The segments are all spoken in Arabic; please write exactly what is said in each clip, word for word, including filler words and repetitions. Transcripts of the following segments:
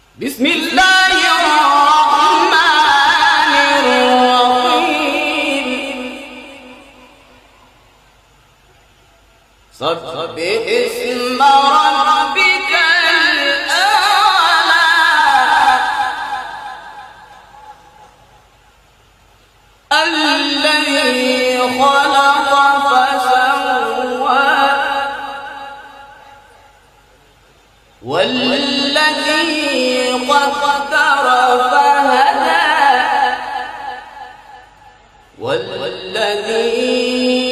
بسم الله الرحمن الرحيم سبح اسم ربك الأعلى الذي خلق فسوى والذي قدر فهدى والذي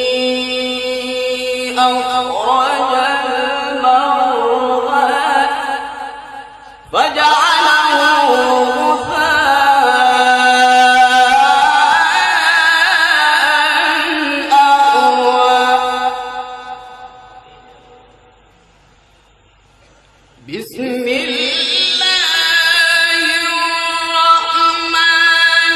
أخرج المرعى فجعله غثاء أحوى بسم الله الرحمن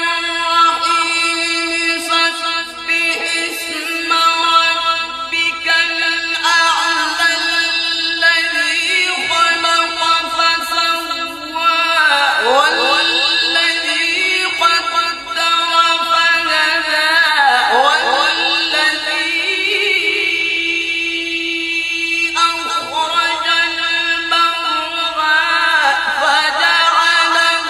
الرحيم سبح اسم ربك الأعلى الذي خلق فسوى والذي قدر فهدى والذي أخرج المرعى فجعله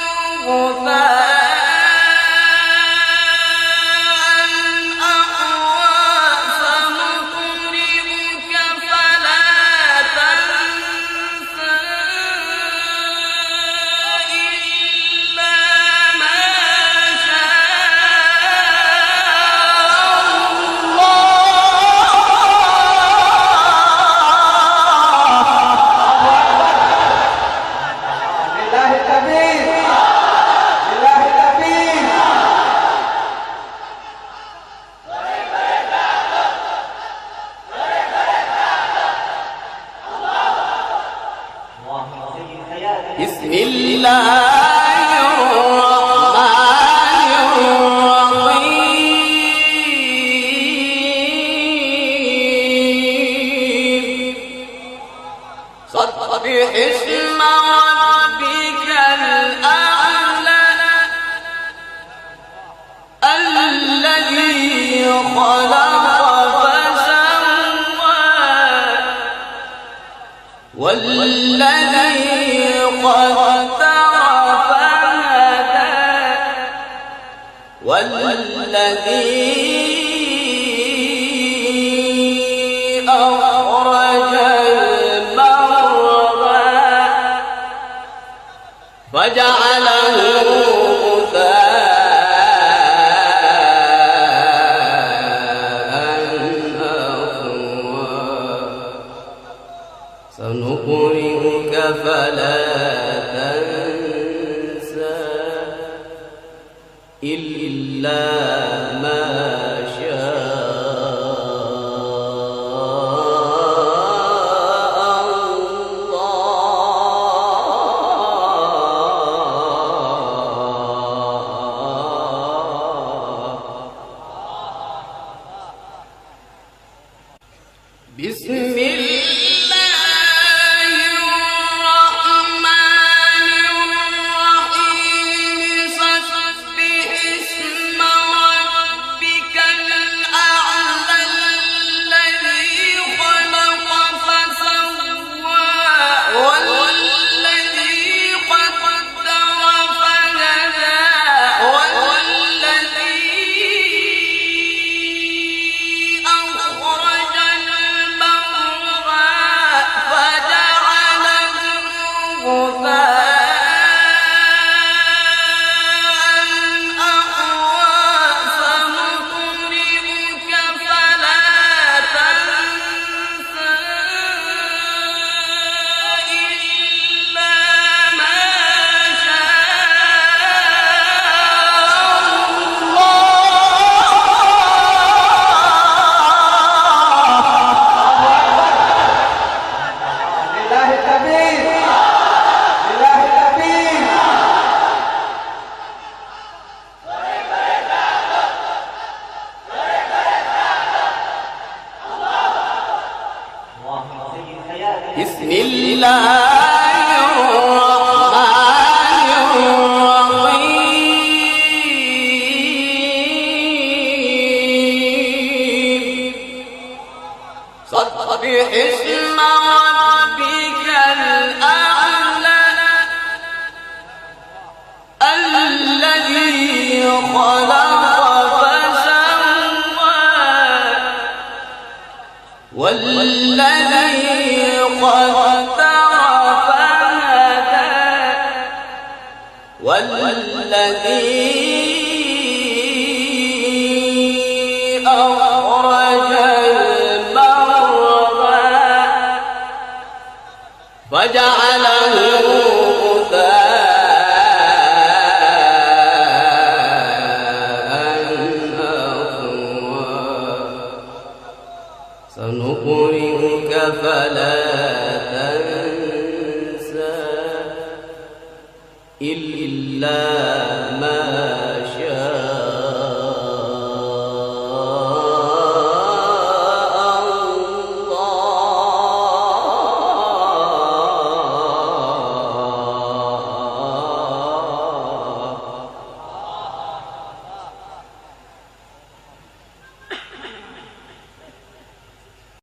غثاء أحوى سنقرئك فلا تنسى إلا ما شاء لله الكبير لله الكبير. بسم الله الرحمن الرحيم سبح اسم ربك الأعلى الذي خلق فسوى والذي قدر فهدى والذي أخرج المرعى فجعله غثاء أحوى سنقرئك فلا تنسى إلا ما شاء الله. بسم الله الرحمن الرحيم سبح اسم ربك الأعلى الذي خلق فسوى والذي قدر فهدى والذي أخرج المرعى فجعله غثاء أحوى سنقرئك فلا تنسى إلا ما لله الكبير لله الكبير. بسم الله الرحمن والذي قدر فهدى والذي أخرج المرعى فجعله سنقرئك فلا تنسى إلا